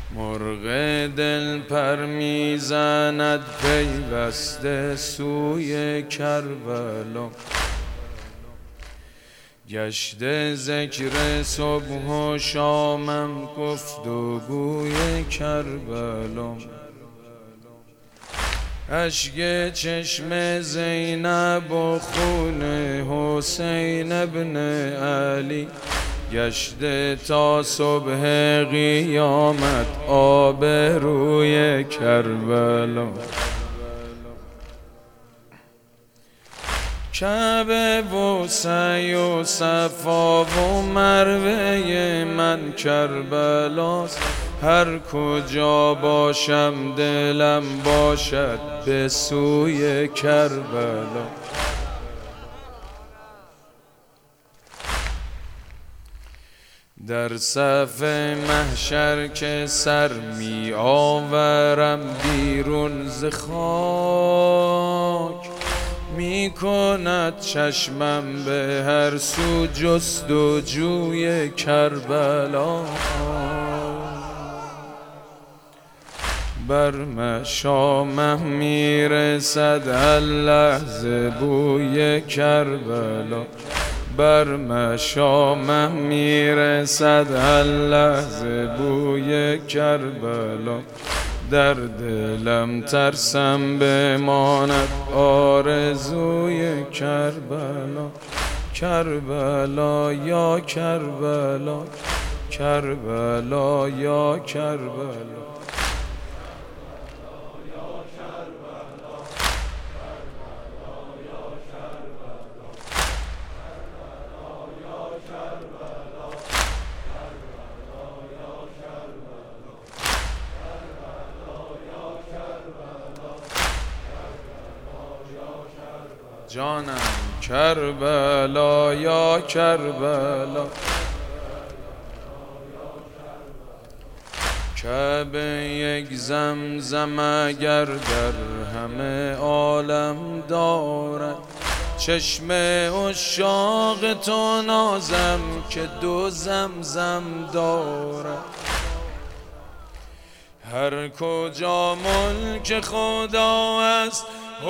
مرغ دل پر میزند پیوسته سوی کربلا، گشته ذکر صبح و شامم گفتگوی کربلا. اشک چشم زینب و خون حسین ابن علی، گشته تا صبح قیامت آب روی کربلا. کعبه و سعی و صفا و مروه من کربلاست، هر کجا باشم دلم باشد به سوی کربلا. در صف محشر که سر می آورم بیرون ز خاک، می کند چشمم به هر سو جستجوی کربلا. بر مشامم می رسد هر لحظه بوی کربلا، بر مشامم می رسد هر لحظه بوی کربلا. در دلم ترسم بماند آرزوی کربلا. کربلا یا کربلا، کربلا یا کربلا. جانم کربلا یا کربلا. کعبه یک زمزم اگر در همه عالم دارد، چشم عشاق تو نازم که دو زمزم دارد. هر کجا ملک خدا است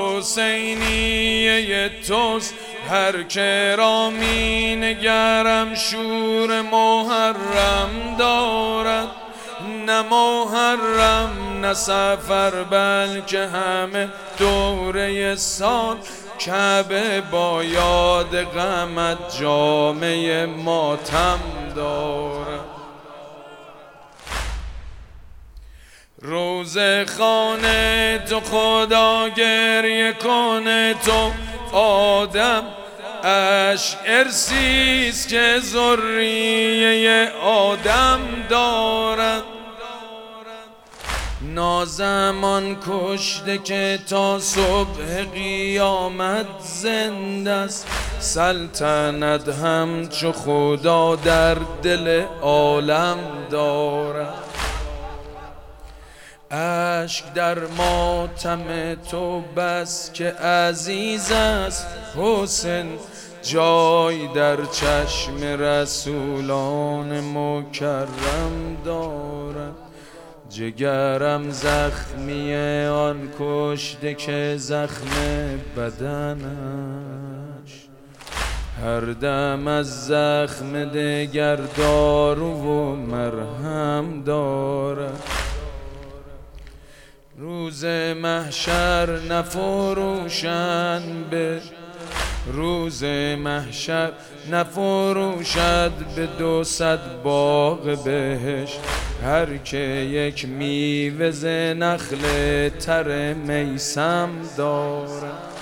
حسینیه توست، هر که را می نگرم شور محرم دارد. نه محرم نه سفر بلکه همه دوره سال، کعبه با یاد غمت جامه ماتم دارد. روز خانه تو خدا گریه کنه تو آدم، اشک ارسیست که ذریه آدم دارد. نازمان کشته که تا صبح قیامت زنده است، سلطنت همچو خدا در دل عالم دارد. اشک در ماتم تو بس که عزیز است حسین، جای در چشم رسولان مکرم دارد. جگرم زخمی آن کشته که زخم بدنش، هر دم از زخم دگر دارو و مرهم دارد. روز محشر نفروشن به روز محشر نفروشد به 200 باغ بهشت، هر که یک میوه ز نخل تر میسم دارد.